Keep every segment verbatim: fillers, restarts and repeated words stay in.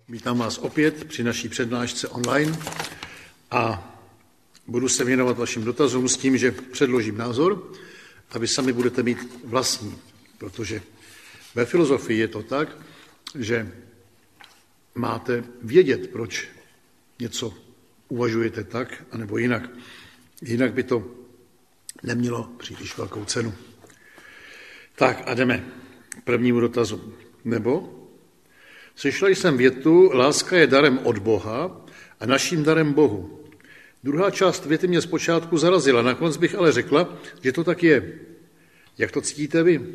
Vítám vás opět při naší přednášce online a budu se věnovat vašim dotazům s tím, že předložím názor a vy sami budete mít vlastní, protože ve filozofii je to tak, že máte vědět, proč něco uvažujete tak, anebo jinak. Jinak by to nemělo příliš velkou cenu. Tak a jdeme k prvnímu dotazu. Nebo slyšel jsem větu, láska je darem od Boha a naším darem Bohu. Druhá část věty mě zpočátku zarazila, nakonec bych ale řekla, že to tak je. Jak to cítíte vy?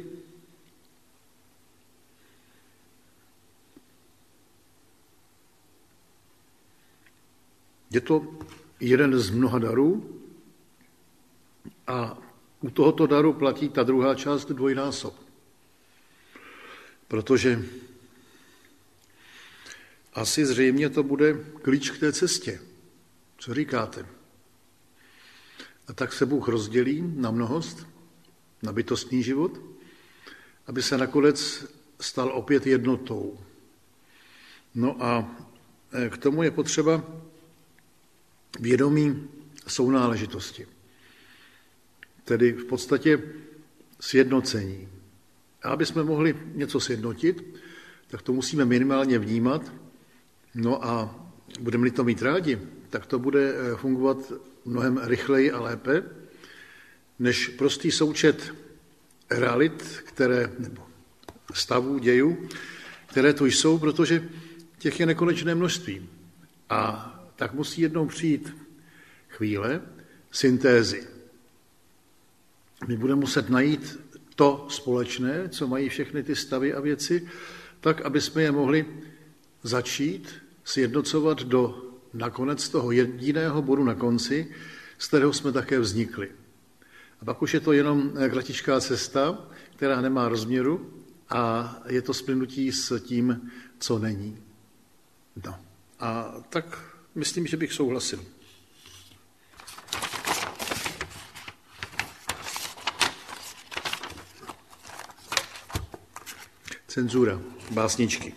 Je to jeden z mnoha darů a u tohoto daru platí ta druhá část dvojnásob. Protože asi zřejmě to bude klíč k té cestě. Co říkáte? A tak se Bůh rozdělí na mnohost, na bytostný život, aby se nakonec stal opět jednotou. No a k tomu je potřeba vědomí sounáležitosti. Tedy v podstatě sjednocení. A aby jsme mohli něco sjednotit, tak to musíme minimálně vnímat. No a budeme-li to mít rádi, tak to bude fungovat mnohem rychleji a lépe, než prostý součet realit, které, nebo stavů, dějů, které tu jsou, protože těch je nekonečné množství. A tak musí jednou přijít chvíle syntézy. My budeme muset najít to společné, co mají všechny ty stavy a věci, tak, aby jsme je mohli začít sjednocovat do nakonec toho jediného bodu na konci, z kterého jsme také vznikli. A pak už je to jenom kratičká cesta, která nemá rozměru a je to splynutí s tím, co není. No. A tak myslím, že bych souhlasil. Cenzura, básničky.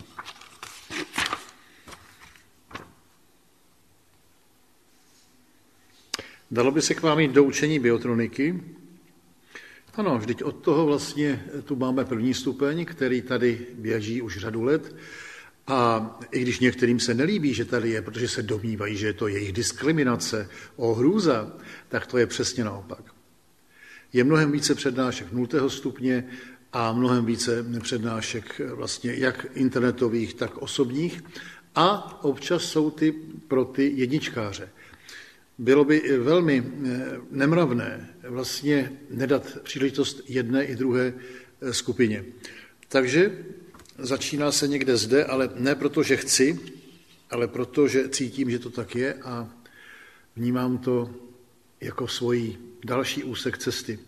Dalo by se k vám jít do učení biotroniky? Ano, vždyť od toho vlastně tu máme první stupeň, který tady běží už řadu let. A i když některým se nelíbí, že tady je, protože se domnívají, že je to jejich diskriminace, ohrůza, tak to je přesně naopak. Je mnohem více přednášek nultého stupně a mnohem více přednášek vlastně jak internetových, tak osobních. A občas jsou ty pro ty jedničkáře. Bylo by velmi nemravné vlastně nedat příležitost jedné i druhé skupině. Takže začíná se někde zde, ale ne proto, že chci, ale proto, že cítím, že to tak je a vnímám to jako svůj další úsek cesty.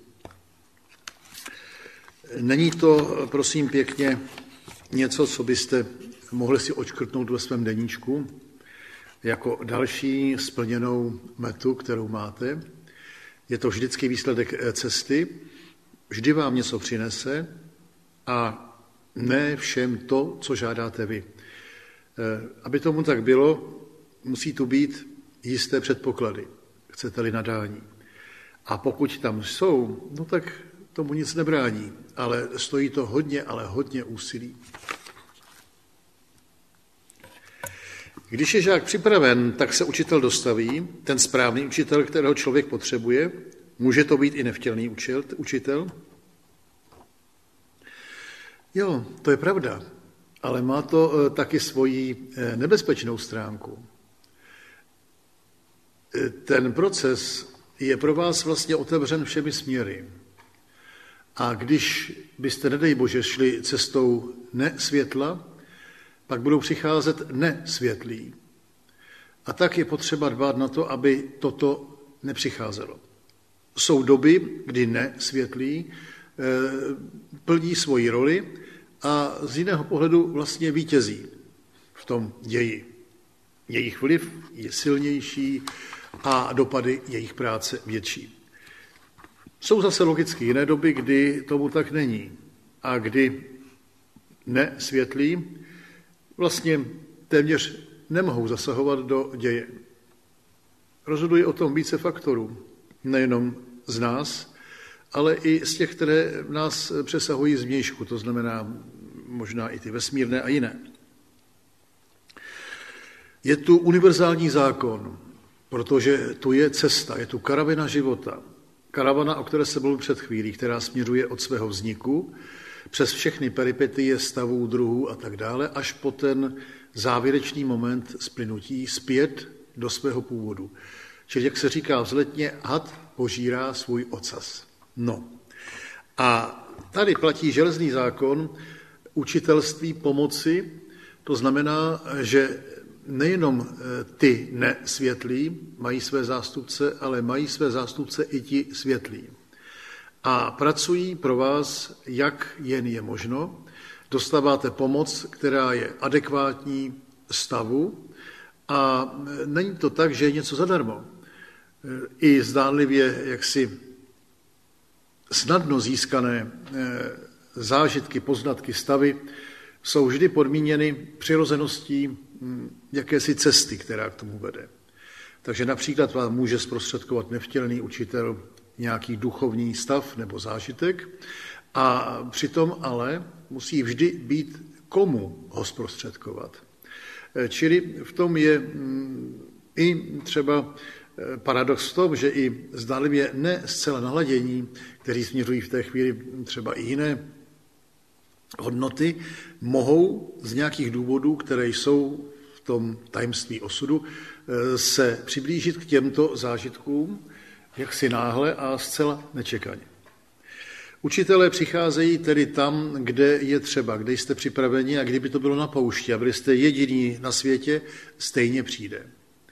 Není to, prosím pěkně, něco, co byste mohli si odškrtnout ve svém deníčku, jako další splněnou metu, kterou máte. Je to vždycky výsledek cesty, vždy vám něco přinese a ne všem to, co žádáte vy. Aby tomu tak bylo, musí tu být jisté předpoklady, chcete-li nadání. A pokud tam jsou, no tak tomu nic nebrání, ale stojí to hodně, ale hodně úsilí. Když je žák připraven, tak se učitel dostaví, ten správný učitel, kterého člověk potřebuje. Může to být i nevtělný učitel. Jo, to je pravda, ale má to taky svoji nebezpečnou stránku. Ten proces je pro vás vlastně otevřen všemi směry. A když byste, nedej Bože, šli cestou nesvětla, pak budou přicházet nesvětlí. A tak je potřeba dbát na to, aby toto nepřicházelo. Jsou doby, kdy nesvětlí plní svoji roli a z jiného pohledu vlastně vítězí v tom ději. Jejich vliv je silnější a dopady jejich práce větší. Jsou zase logicky jiné doby, kdy tomu tak není a kdy nesvětlí vlastně téměř nemohou zasahovat do děje. Rozhoduje o tom více faktorů, nejenom z nás, ale i z těch, které nás přesahují zvnějšku, to znamená možná i ty vesmírné a jiné. Je tu univerzální zákon, protože tu je cesta, je tu karavana života. Karavana, o které se mluvil před chvílí, která směřuje od svého vzniku přes všechny peripetie stavů, druhů a tak dále, až po ten závěrečný moment splynutí zpět do svého původu. Čili, jak se říká vzletně, had požírá svůj ocas. No. A tady platí železný zákon učitelství pomoci, to znamená, že nejenom ty nesvětlí mají své zástupce, ale mají své zástupce i ti světlí. A pracují pro vás, jak jen je možno. Dostáváte pomoc, která je adekvátní stavu a není to tak, že je něco zadarmo. I zdánlivě jaksi snadno získané zážitky, poznatky, stavy jsou vždy podmíněny přirozeností jakési cesty, která k tomu vede. Takže například vám může zprostředkovat nevtělený učitel nějaký duchovní stav nebo zážitek a přitom ale musí vždy být komu ho zprostředkovat. Čili v tom je i třeba paradox v tom, že i zdánlivě ne zcela naladění, kteří směřují v té chvíli třeba i jiné hodnoty, mohou z nějakých důvodů, které jsou v tom tajemství osudu, se přiblížit k těmto zážitkům jaksi náhle a zcela nečekaně. Učitelé přicházejí tedy tam, kde je třeba, kde jste připraveni a kdyby to bylo na poušti a byli jste jediní na světě, stejně přijde.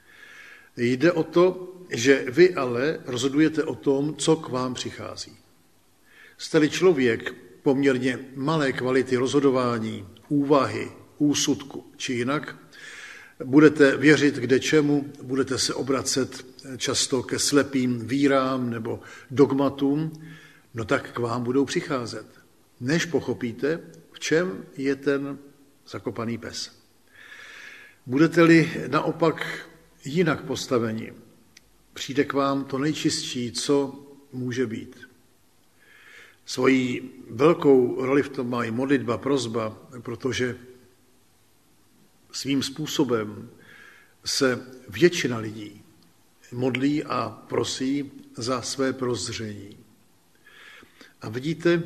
Jde o to, že vy ale rozhodujete o tom, co k vám přichází. Jste-li člověk poměrně malé kvality rozhodování, úvahy, úsudku či jinak, budete věřit kde čemu, budete se obracet často ke slepým vírám nebo dogmatům, no tak k vám budou přicházet, než pochopíte, v čem je ten zakopaný pes. Budete-li naopak jinak postaveni, přijde k vám to nejčistší, co může být. Svojí velkou roli v tom má i modlitba, prosba, protože svým způsobem se většina lidí modlí a prosí za své prozření. A vidíte,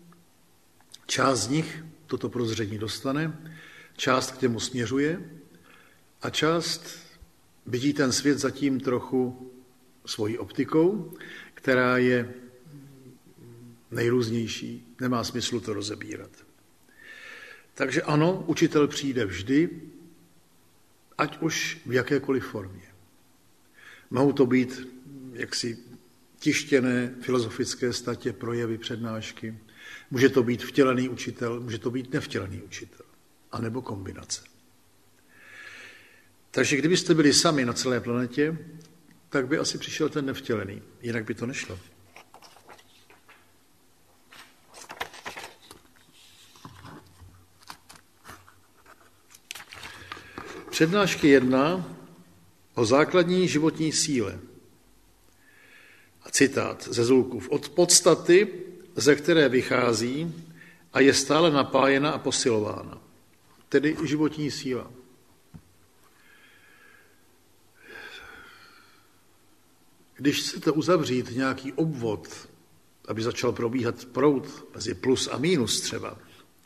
část z nich toto prozření dostane, část k němu směřuje a část vidí ten svět zatím trochu svojí optikou, která je nejrůznější, nemá smyslu to rozebírat. Takže ano, učitel přijde vždy, ať už v jakékoliv formě. Mohou to být jaksi tištěné filozofické statě, projevy, přednášky, může to být vtělený učitel, může to být nevtělený učitel, anebo kombinace. Takže kdybyste byli sami na celé planetě, tak by asi přišel ten nevtělený, jinak by to nešlo. Přednášky jedna o základní životní síle. A citát ze Zulkův. Od podstaty, ze které vychází a je stále napájena a posilována. Tedy životní síla. Když chcete uzavřít nějaký obvod, aby začal probíhat proud mezi plus a mínus třeba,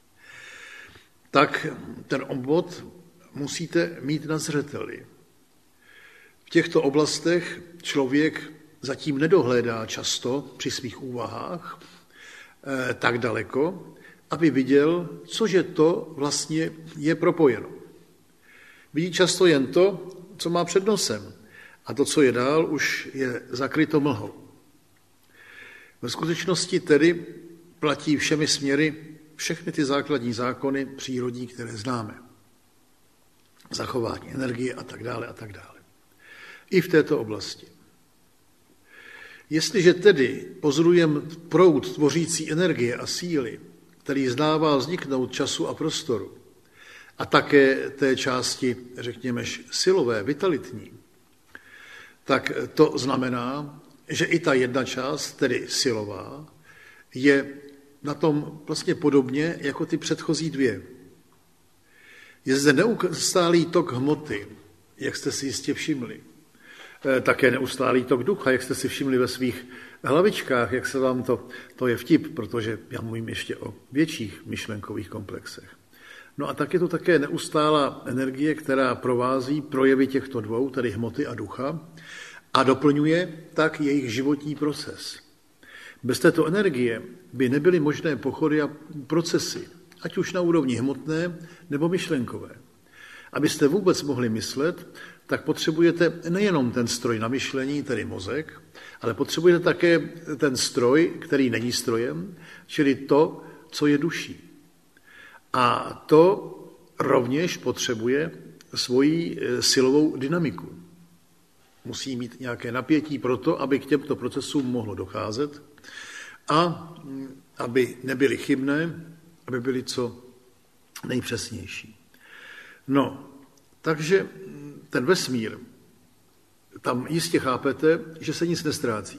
tak ten obvod musíte mít na zřeteli. V těchto oblastech člověk zatím nedohlédá často při svých úvahách eh, tak daleko, aby viděl, cože to vlastně je propojeno. Vidí často jen to, co má před nosem, a to, co je dál, už je zakryto mlhou. Ve skutečnosti tedy platí všemi směry všechny ty základní zákony přírodní, které známe. Zachování energie a tak dále a tak dále. I v této oblasti. Jestliže tedy pozorujeme proud tvořící energie a síly, který zdává vzniknout času a prostoru, a také té části, řekněme, silové, vitalitní, tak to znamená, že i ta jedna část, tedy silová, je na tom vlastně podobně jako ty předchozí dvě. Je zde neustálý tok hmoty, jak jste si jistě všimli. Také neustálý tok ducha, jak jste si všimli ve svých hlavičkách, jak se vám to, to je vtip, protože já mluvím ještě o větších myšlenkových komplexech. No a tak je to také neustálá energie, která provází projevy těchto dvou, tedy hmoty a ducha, a doplňuje tak jejich životní proces. Bez této energie by nebyly možné pochody a procesy, ať už na úrovni hmotné nebo myšlenkové. Abyste vůbec mohli myslet, tak potřebujete nejenom ten stroj na myšlení, tedy mozek, ale potřebujete také ten stroj, který není strojem, čili to, co je duší. A to rovněž potřebuje svoji silovou dynamiku. Musí mít nějaké napětí pro to, aby k těmto procesům mohlo docházet a aby nebyly chybné, aby byly co nejpřesnější. No, takže ten vesmír, tam jistě chápete, že se nic nestrácí.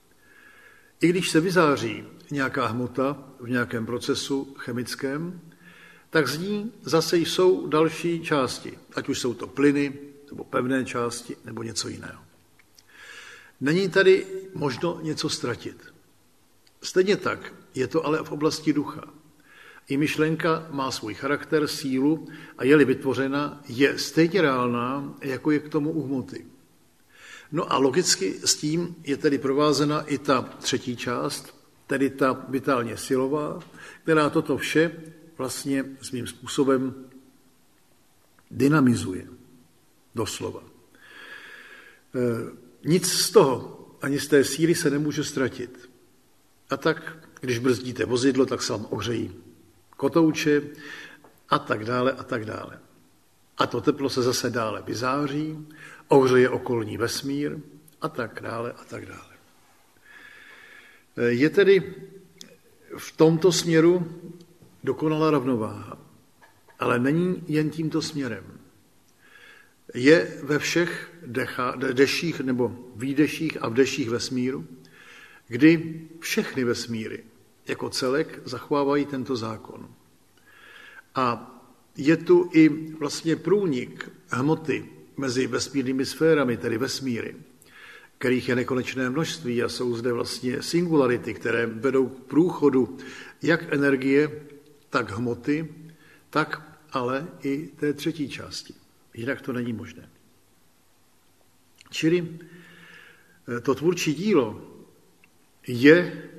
I když se vyzáří nějaká hmota v nějakém procesu chemickém, tak z ní zase jsou další části, ať už jsou to plyny, nebo pevné části, nebo něco jiného. Není tady možno něco ztratit. Stejně tak je to ale v oblasti ducha. I myšlenka má svůj charakter, sílu a je-li vytvořena, je stejně reálná, jako je k tomu u hmoty. No a logicky s tím je tedy provázena i ta třetí část, tedy ta vitálně silová, která toto vše vlastně svým způsobem dynamizuje. Doslova. Nic z toho, ani z té síly se nemůže ztratit. A tak, když brzdíte vozidlo, tak se vám ohřejí kotouče a tak dále a tak dále. A to teplo se zase dále vyzáří, ohřeje okolní vesmír a tak dále a tak dále. Je tedy v tomto směru dokonalá rovnováha, ale není jen tímto směrem. Je ve všech decha, deších nebo výdeších a vdeších vesmíru, kdy všechny vesmíry jako celek zachovávají tento zákon. A je tu i vlastně průnik hmoty mezi vesmírnými sférami, tedy vesmíry, kterých je nekonečné množství a jsou zde vlastně singularity, které vedou k průchodu jak energie, tak hmoty, tak ale i té třetí části. Jinak to není možné. Čili to tvůrčí dílo je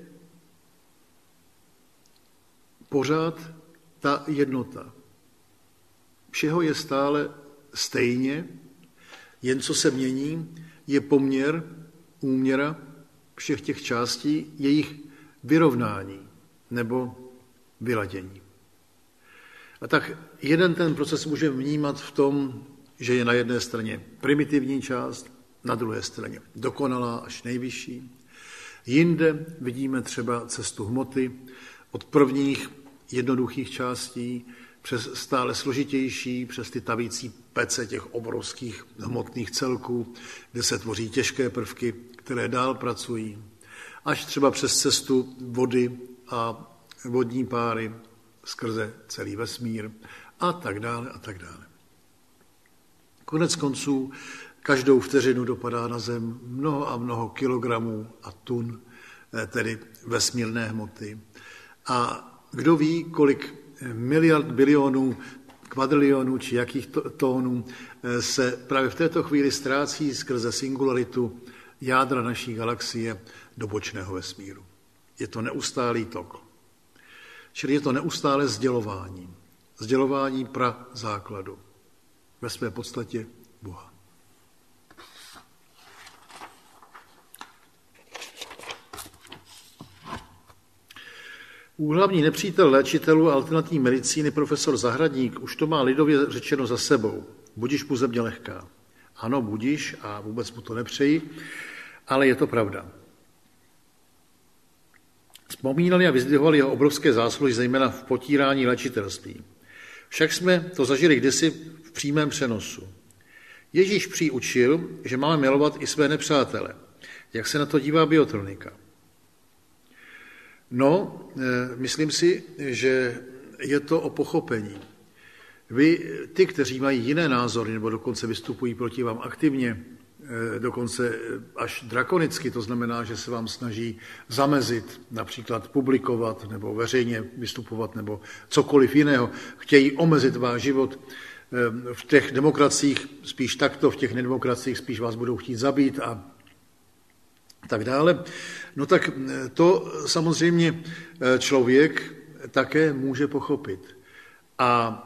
pořád ta jednota. Všeho je stále stejně, jen co se mění, je poměr, úměra všech těch částí, jejich vyrovnání nebo vyladění. A tak jeden ten proces můžeme vnímat v tom, že je na jedné straně primitivní část, na druhé straně dokonalá až nejvyšší. Jinde vidíme třeba cestu hmoty od prvních jednoduchých částí přes stále složitější, přes ty tavící pece těch obrovských hmotných celků, kde se tvoří těžké prvky, které dál pracují, až třeba přes cestu vody a vodní páry skrze celý vesmír a tak dále a tak dále. Konec konců každou vteřinu dopadá na zem mnoho a mnoho kilogramů a tun, tedy vesmírné hmoty. A kdo ví, kolik miliard, bilionů, kvadrilionů či jakých tónů se právě v této chvíli ztrácí skrze singularitu jádra naší galaxie do bočného vesmíru. Je to neustálý tok. Čili je to neustále sdělování. Sdělování pra základu. Ve své podstatě Boha. Úhlavní nepřítel léčitelů alternativní medicíny profesor Zahradník už to má lidově řečeno za sebou. Budiš mu země lehká. Ano, budiš a vůbec mu to nepřeji, ale je to pravda. Vzpomínali a vyzdvihovali jeho obrovské zásluhy, zejména v potírání léčitelství. Však jsme to zažili kdysi v přímém přenosu. Ježíš prý učil, že máme milovat i své nepřátele. Jak se na to dívá biotronika? No, myslím si, že je to o pochopení. Vy, ty, kteří mají jiné názory, nebo dokonce vystupují proti vám aktivně, dokonce až drakonicky, to znamená, že se vám snaží zamezit, například publikovat, nebo veřejně vystupovat, nebo cokoliv jiného, chtějí omezit váš život. V těch demokraciích spíš takto, v těch nedemokraciích spíš vás budou chtít zabít a tak dále. No tak to samozřejmě člověk také může pochopit. A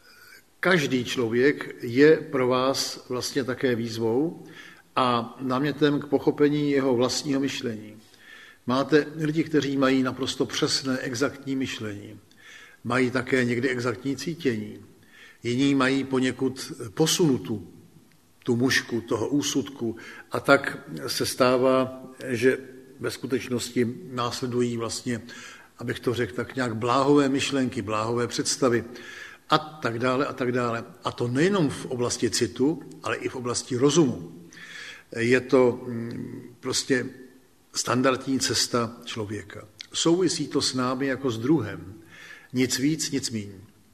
každý člověk je pro vás vlastně také výzvou a námětem k pochopení jeho vlastního myšlení. Máte lidi, kteří mají naprosto přesné, exaktní myšlení. Mají také někdy exaktní cítění. Jiní mají poněkud posunutou tu mušku toho úsudku a tak se stává, že ve skutečnosti následují vlastně, abych to řekl, tak nějak bláhové myšlenky, bláhové představy a tak dále a tak dále. A to nejenom v oblasti citu, ale i v oblasti rozumu. Je to prostě standardní cesta člověka. Souvisí to s námi jako s druhem. Nic víc, nic míň.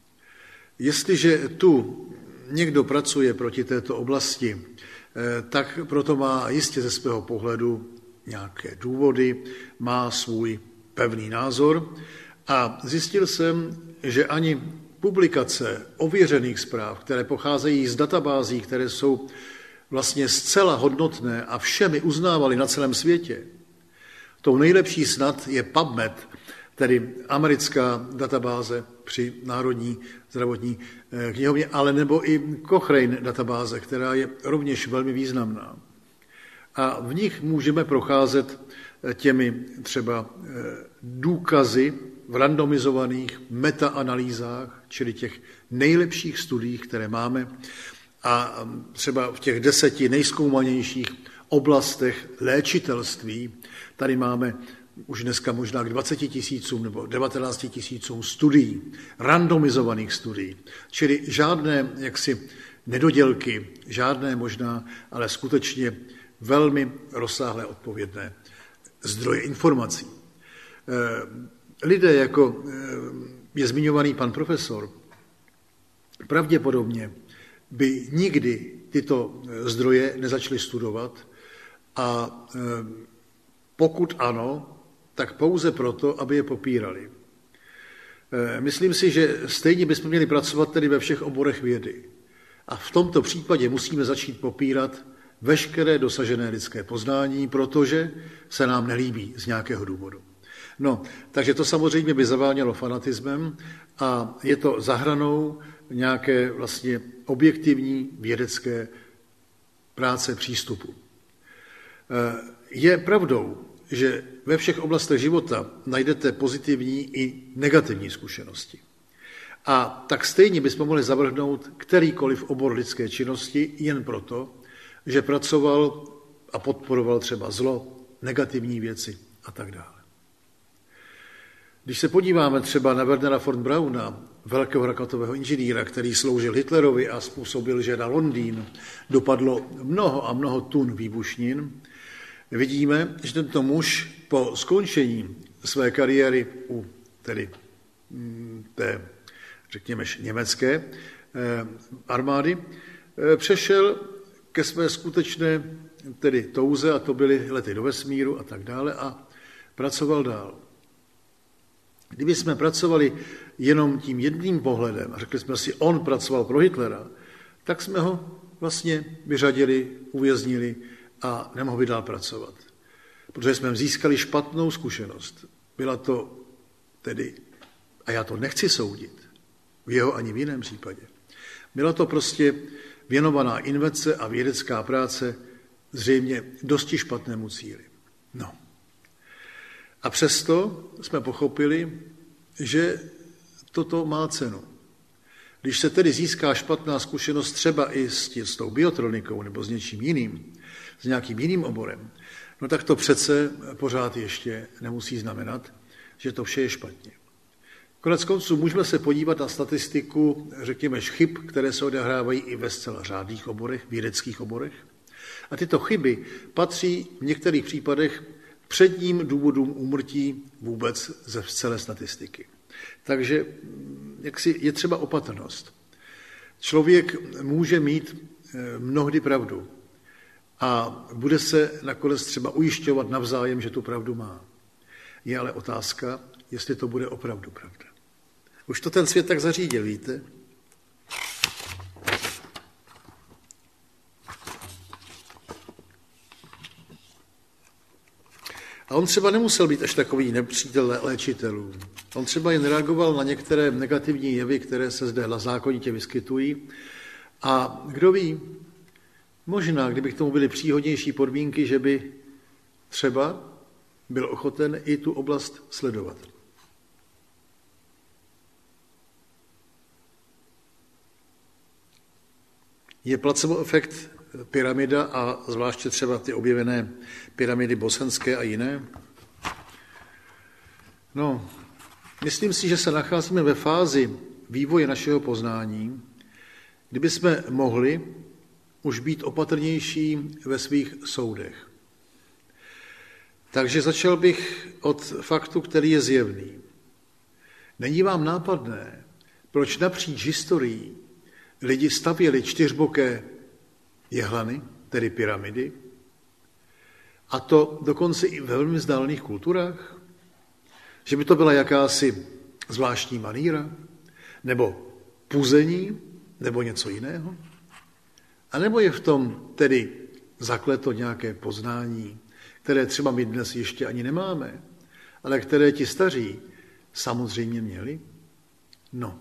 Jestliže tu někdo pracuje proti této oblasti, tak proto má jistě ze svého pohledu nějaké důvody, má svůj pevný názor a zjistil jsem, že ani publikace ověřených zpráv, které pocházejí z databází, které jsou vlastně zcela hodnotné a všemi uznávali na celém světě. Tou nejlepší snad je PubMed, tedy americká databáze při Národní zdravotní knihovně, ale nebo i Cochrane databáze, která je rovněž velmi významná. A v nich můžeme procházet těmi třeba důkazy v randomizovaných metaanalýzách, čili těch nejlepších studiích, které máme, a třeba v těch deseti nejzkoumanějších oblastech léčitelství, tady máme už dneska možná k dvaceti tisícům nebo devatenácti tisícům studií, randomizovaných studií, čili žádné jaksi nedodělky, žádné možná, ale skutečně velmi rozsáhlé odpovědné zdroje informací. Lidé, jako je zmiňovaný pan profesor, pravděpodobně by nikdy tyto zdroje nezačali studovat a pokud ano, tak pouze proto, aby je popírali. Myslím si, že stejně bychom měli pracovat tedy ve všech oborech vědy. A v tomto případě musíme začít popírat veškeré dosažené lidské poznání, protože se nám nelíbí z nějakého důvodu. No, takže to samozřejmě by zavánělo fanatismem a je to za hranou nějaké vlastně objektivní vědecké práce přístupu. Je pravdou, že ve všech oblastech života najdete pozitivní i negativní zkušenosti. A tak stejně bychom mohli zavrhnout kterýkoliv obor lidské činnosti jen proto, že pracoval a podporoval třeba zlo, negativní věci a tak dále. Když se podíváme třeba na Wernera von Brauna, velkého raketového inženýra, který sloužil Hitlerovi a způsobil, že na Londýn dopadlo mnoho a mnoho tun výbušnin, vidíme, že tento muž po skončení své kariéry u tedy té, řekněme, německé armády přešel ke své skutečné tedy touze, a to byly lety do vesmíru a tak dále, a pracoval dál. Kdyby jsme pracovali jenom tím jedním pohledem a řekli jsme si, on pracoval pro Hitlera, tak jsme ho vlastně vyřadili, uvěznili a nemohli dál pracovat. Protože jsme získali špatnou zkušenost. Byla to tedy, a já to nechci soudit, v jeho ani v jiném případě, byla to prostě věnovaná invence a vědecká práce zřejmě dosti špatnému cíli. No. A přesto jsme pochopili, že toto má cenu. Když se tedy získá špatná zkušenost třeba i s, tě, s tou biotronikou nebo s něčím jiným, s nějakým jiným oborem, no tak to přece pořád ještě nemusí znamenat, že to vše je špatně. Konec konců můžeme se podívat na statistiku, řekněme, chyb, které se odehrávají i ve zcela řádných oborech, vědeckých oborech. A tyto chyby patří v některých případech předním důvodům úmrtí vůbec ze celé statistiky. Takže jaksi je třeba opatrnost. Člověk může mít mnohdy pravdu a bude se nakonec třeba ujišťovat navzájem, že tu pravdu má. Je ale otázka, jestli to bude opravdu pravda. Už to ten svět tak zařídil, víte? A on třeba nemusel být až takový nepřítel léčitelů. On třeba jen reagoval na některé negativní jevy, které se zde zákonitě vyskytují. A kdo ví, možná, kdyby k tomu byly příhodnější podmínky, že by třeba byl ochoten i tu oblast sledovat. Je placebo efekt pyramida a zvláště třeba ty objevené pyramidy bosenské a jiné? No, myslím si, že se nacházíme ve fázi vývoje našeho poznání, kdyby jsme mohli už být opatrnější ve svých soudech. Takže začal bych od faktu, který je zjevný. Není vám nápadné, proč napříč historií lidi stavěli čtyřboké jehlany, tedy pyramidy, a to dokonce i ve velmi vzdálených kulturách? Že by to byla jakási zvláštní maníra, nebo puzení, nebo něco jiného? A nebo je v tom tedy zakleto nějaké poznání, které třeba my dnes ještě ani nemáme, ale které ti staří samozřejmě měli? No.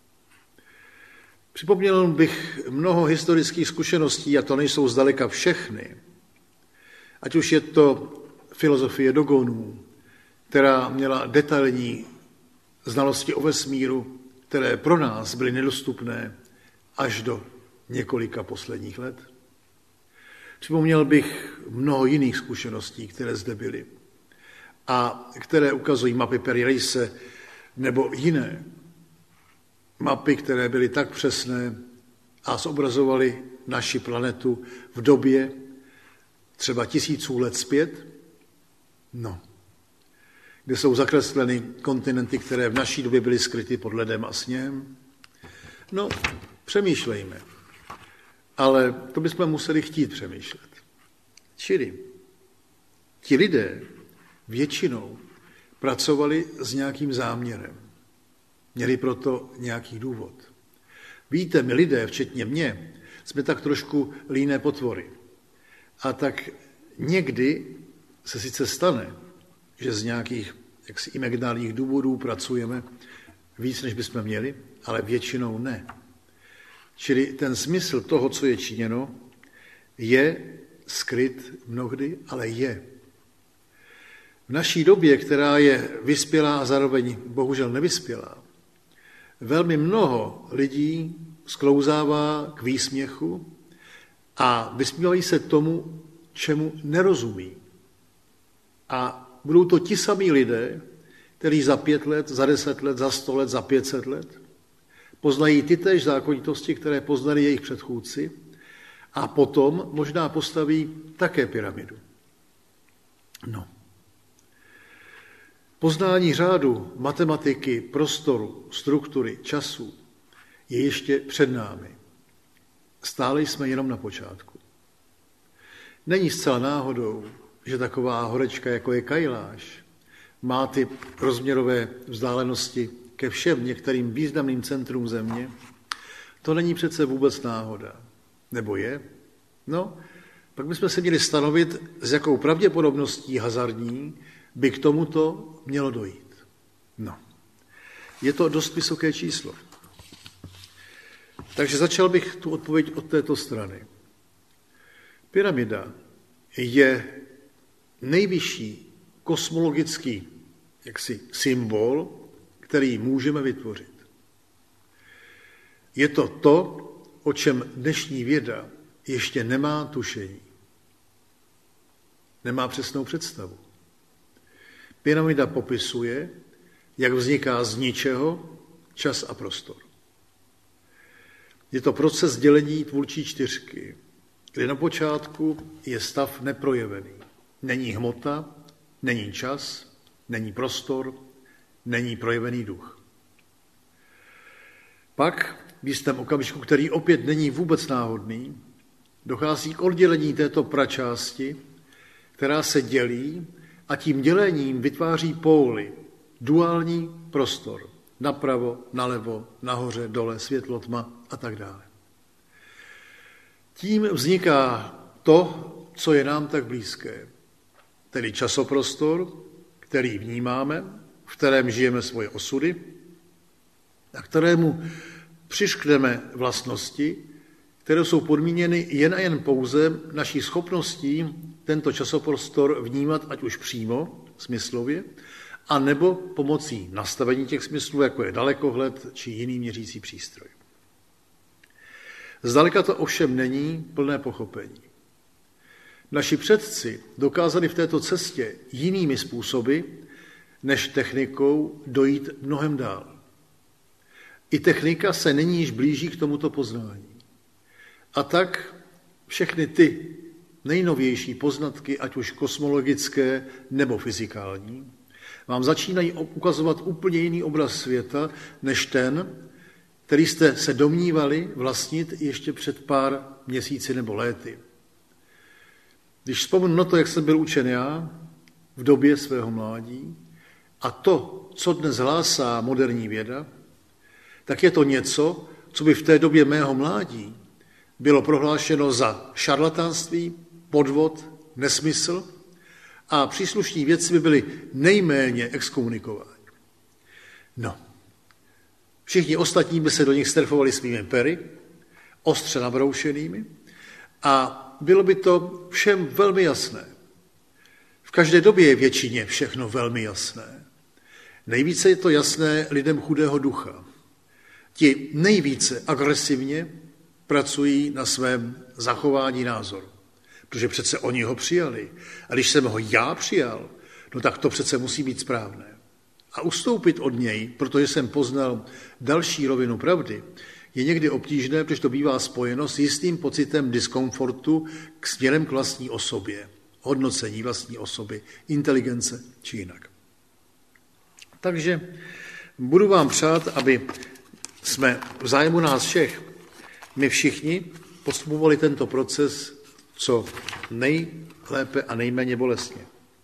Připomněl bych mnoho historických zkušeností, a to nejsou zdaleka všechny. Ať už je to filozofie Dogonů, která měla detailní znalosti o vesmíru, které pro nás byly nedostupné až do několika posledních let. Připomněl bych mnoho jiných zkušeností, které zde byly a které ukazují mapy Peri Reise nebo jiné mapy, které byly tak přesné a zobrazovaly naši planetu v době třeba tisíců let zpět, no, kde jsou zakresleny kontinenty, které v naší době byly skryty pod ledem a sněhem. No, přemýšlejme. Ale to bychom museli chtít přemýšlet. Čili ti lidé většinou pracovali s nějakým záměrem. Měli proto nějaký důvod. Víte, my lidé, včetně mě, jsme tak trošku líné potvory. A tak někdy se sice stane, že z nějakých jaksi imaginálních důvodů pracujeme víc, než bychom měli, ale většinou ne. Čili ten smysl toho, co je činěno, je skryt mnohdy, ale je. V naší době, která je vyspělá a zároveň bohužel nevyspělá, velmi mnoho lidí sklouzává k výsměchu a vysmívají se tomu, čemu nerozumí. A budou to ti samí lidé, kteří za pět let, za deset let, za sto let, za pět set let poznají ty též zákonitosti, které poznali jejich předchůdci a potom možná postaví také pyramidu. No. Poznání řádu, matematiky, prostoru, struktury, času je ještě před námi. Stále jsme jenom na počátku. Není zcela náhodou, že taková horečka, jako je Kailáš, má ty rozměrové vzdálenosti ke všem některým významným centrům země. To není přece vůbec náhoda. Nebo je? No, pak bychom se měli stanovit, s jakou pravděpodobností hazardní by k tomuto mělo dojít. No, je to dost vysoké číslo. Takže začal bych tu odpověď od této strany. Pyramida je nejvyšší kosmologický jaksi symbol, který můžeme vytvořit. Je to to, o čem dnešní věda ještě nemá tušení. Nemá přesnou představu. Pyramida popisuje, jak vzniká z ničeho čas a prostor. Je to proces dělení tvůrčí čtyřky, kde na počátku je stav neprojevený. Není hmota, není čas, není prostor, není projevený duch. Pak v jistém okamžiku, který opět není vůbec náhodný, dochází k oddělení této pračásti, která se dělí a tím dělením vytváří póly, duální prostor, napravo, nalevo, nahoře, dole, světlo, tma a tak dále. Tím vzniká to, co je nám tak blízké, tedy časoprostor, který vnímáme, v kterém žijeme svoje osudy a kterému přiškneme vlastnosti, které jsou podmíněny jen a jen pouze naší schopností tento časoprostor vnímat, ať už přímo, smyslově, a nebo pomocí nastavení těch smyslů, jako je dalekohled či jiný měřící přístroj. Zdaleka to ovšem není plné pochopení. Naši předci dokázali v této cestě jinými způsoby než technikou dojít mnohem dál. I technika se nyní již blíží k tomuto poznání. A tak všechny ty nejnovější poznatky, ať už kosmologické nebo fyzikální, vám začínají ukazovat úplně jiný obraz světa, než ten, který jste se domnívali vlastnit ještě před pár měsíci nebo léty. Když vzpomenu na to, jak jsem byl učen já v době svého mládí, a to, co dnes hlásá moderní věda, tak je to něco, co by v té době mého mládí bylo prohlášeno za šarlatánství, podvod, nesmysl a příslušní věci by byly nejméně exkomunikovány. No, všichni ostatní by se do nich strefovali svými pery, ostře nabroušenými, a bylo by to všem velmi jasné. V každé době je většině všechno velmi jasné. Nejvíce je to jasné lidem chudého ducha. Ti nejvíce agresivně pracují na svém zachování názoru, protože přece oni ho přijali. A když jsem ho já přijal, no tak to přece musí být správné. A ustoupit od něj, protože jsem poznal další rovinu pravdy, je někdy obtížné, protože to bývá spojeno s jistým pocitem diskomfortu k směrem k vlastní osobě, hodnocení vlastní osoby, inteligence či jinak. Takže budu vám přát, aby jsme v zájmu nás všech, my všichni, postupovali tento proces co nejlépe a nejméně bolestně.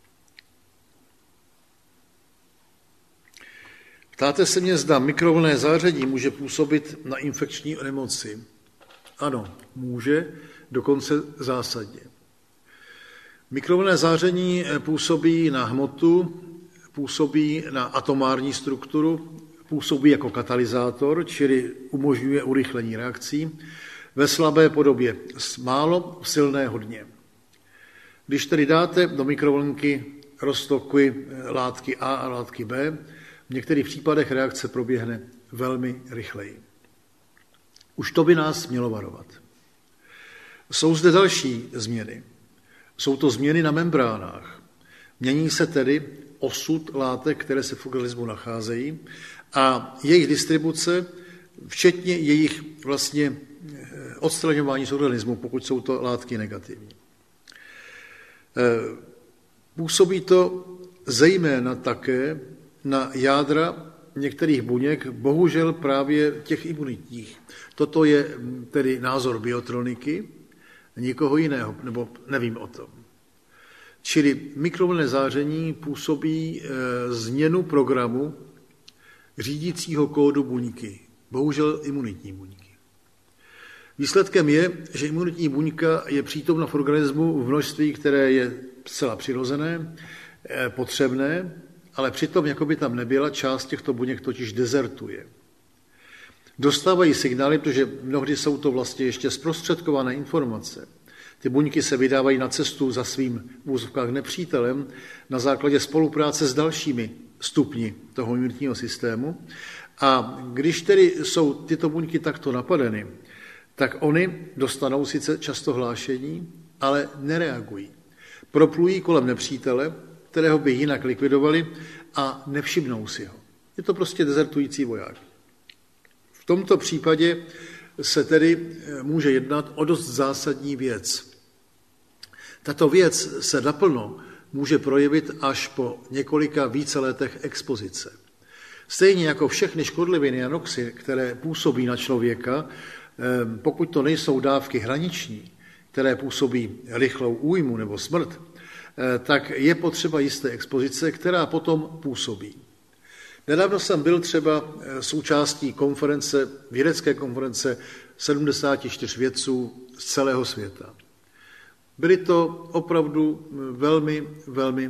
Ptáte se mě, zda mikrovlnné záření může působit na infekční nemoci. Ano, může, dokonce zásadně. Mikrovlnné záření působí na hmotu, působí na atomární strukturu, působí jako katalyzátor, čili umožňuje urychlení reakcí, ve slabé podobě málo, silné hodně. Když tedy dáte do mikrovlnky roztoky látky A a látky B, v některých případech reakce proběhne velmi rychleji. Už to by nás mělo varovat. Jsou zde další změny. Jsou to změny na membránách. Mění se tedy osud látek, které se v organismu nacházejí, a jejich distribuce, včetně jejich vlastně odstraňování z organismu, pokud jsou to látky negativní. Působí to zejména také na jádra některých buněk, bohužel právě těch imunitních. Toto je tedy názor biotroniky, nikoho jiného, nebo nevím o tom. Čili mikrovlnné záření působí změnu programu řídícího kódu buňky, bohužel imunitní buňky. Výsledkem je, že imunitní buňka je přítomna v organismu v množství, které je zcela přirozené, potřebné, ale přitom, jako by tam nebyla, část těchto buněk totiž dezertuje. Dostávají signály, protože mnohdy jsou to vlastně ještě zprostředkované informace. Ty buňky se vydávají na cestu za svým v úzovkách nepřítelem na základě spolupráce s dalšími stupni toho imunitního systému. A když tedy jsou tyto buňky takto napadeny, tak oni dostanou sice často hlášení, ale nereagují. Proplují kolem nepřítele, kterého by jinak likvidovali, a nevšimnou si ho. Je to prostě dezertující voják. V tomto případě se tedy může jednat o dost zásadní věc. Tato věc se naplno může projevit až po několika více letech expozice. Stejně jako všechny škodliviny a noxy, které působí na člověka, pokud to nejsou dávky hraniční, které působí rychlou újmu nebo smrt, tak je potřeba jisté expozice, která potom působí. Nedávno jsem byl třeba součástí konference, vědecké konference sedmdesáti čtyř vědců z celého světa. Byli to opravdu velmi, velmi,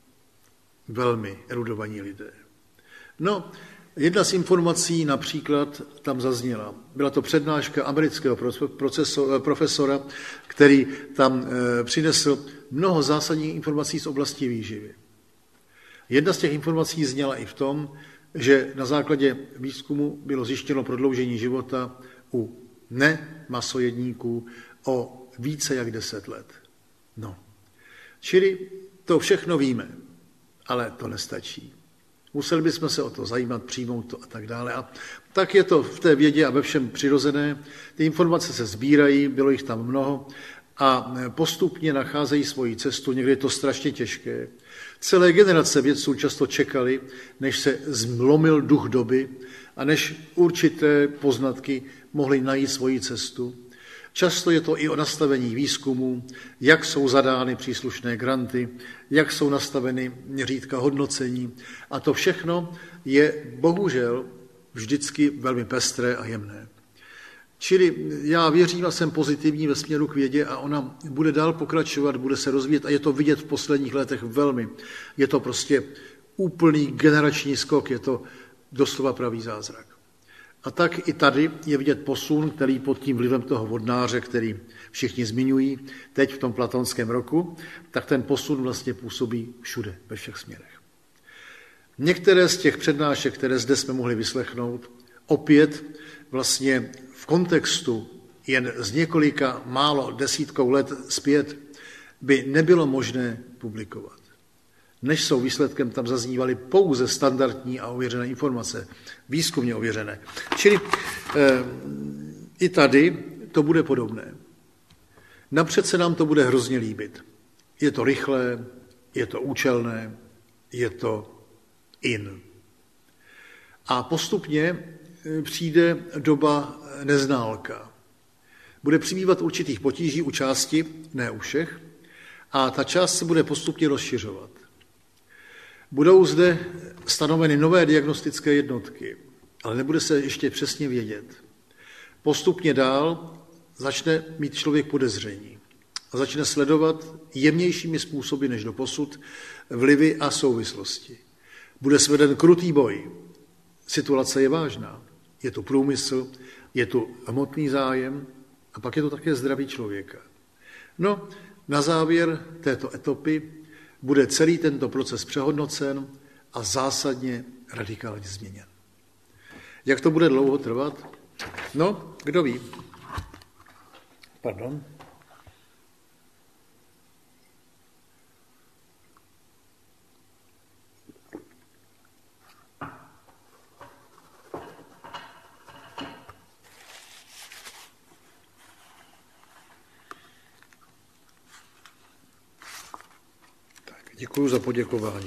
velmi erudovaní lidé. No, jedna z informací například tam zazněla. Byla to přednáška amerického profesora, který tam přinesl mnoho zásadních informací z oblasti výživy. Jedna z těch informací zněla i v tom, že na základě výzkumu bylo zjištěno prodloužení života u nemasojedníků o více jak deset let. No. Čili to všechno víme, ale to nestačí. Museli bychom se o to zajímat, přijmout to a tak dále. A tak je to v té vědě a ve všem přirozené. Ty informace se sbírají, bylo jich tam mnoho a postupně nacházejí svoji cestu. Někdy je to strašně těžké. Celé generace vědců často čekali, než se zlomil duch doby a než určité poznatky mohly najít svoji cestu. Často je to i o nastavení výzkumu, jak jsou zadány příslušné granty, jak jsou nastaveny měřítka hodnocení. A to všechno je bohužel vždycky velmi pestré a jemné. Čili já věřím a jsem pozitivní ve směru k vědě a ona bude dál pokračovat, bude se rozvíjet a je to vidět v posledních letech velmi. Je to prostě úplný generační skok, je to doslova pravý zázrak. A tak i tady je vidět posun, který pod tím vlivem toho vodnáře, který všichni zmiňují, teď v tom platonském roku, tak ten posun vlastně působí všude, ve všech směrech. Některé z těch přednášek, které zde jsme mohli vyslechnout, opět vlastně v kontextu jen z několika málo desítkou let zpět by nebylo možné publikovat. Než jsou výsledkem, tam zaznívaly pouze standardní a ověřené informace, výzkumně ověřené. Čili e, i tady to bude podobné. Napřed se nám to bude hrozně líbit. Je to rychlé, je to účelné, je to in. A postupně přijde doba neználka. Bude přibývat určitých potíží u části, ne u všech, a ta část se bude postupně rozšiřovat. Budou zde stanoveny nové diagnostické jednotky, ale nebude se ještě přesně vědět. Postupně dál začne mít člověk podezření a začne sledovat jemnějšími způsoby než doposud vlivy a souvislosti. Bude sveden krutý boj. Situace je vážná. Je tu průmysl, je tu hmotný zájem a pak je to také zdraví člověka. No, na závěr této etapy bude celý tento proces přehodnocen a zásadně radikálně změněn. Jak to bude dlouho trvat? No, kdo ví. Pardon. Děkuji za poděkování.